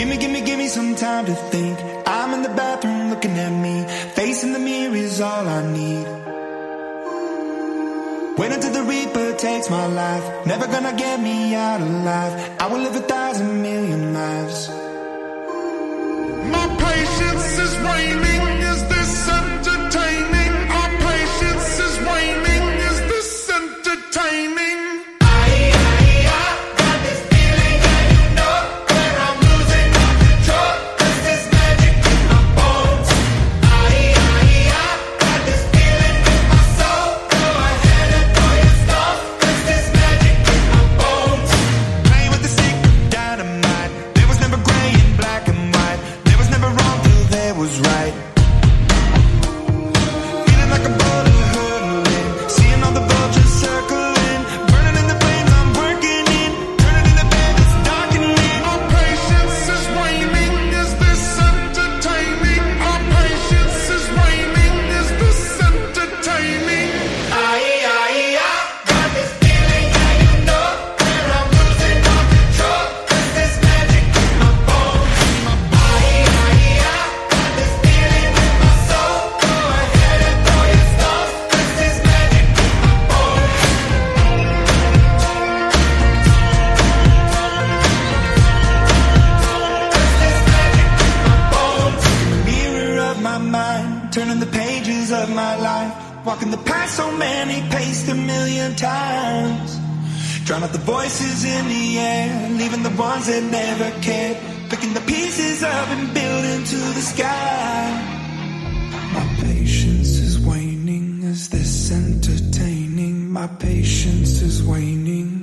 Give me some time to think. I'm in the bathroom looking at me. Facing the mirror is all I need. Wait until the Reaper takes my life. Never gonna get me out alive. I will live 1,000 million lives. My patience is waning. Is this entertaining? Our patience is waning. Is this entertaining? Walking the path so many paced 1,000,000 times. Drown out the voices in the air, leaving the ones that never cared. Picking the pieces up and building to the sky. My patience is waning. Is this entertaining? My patience is waning.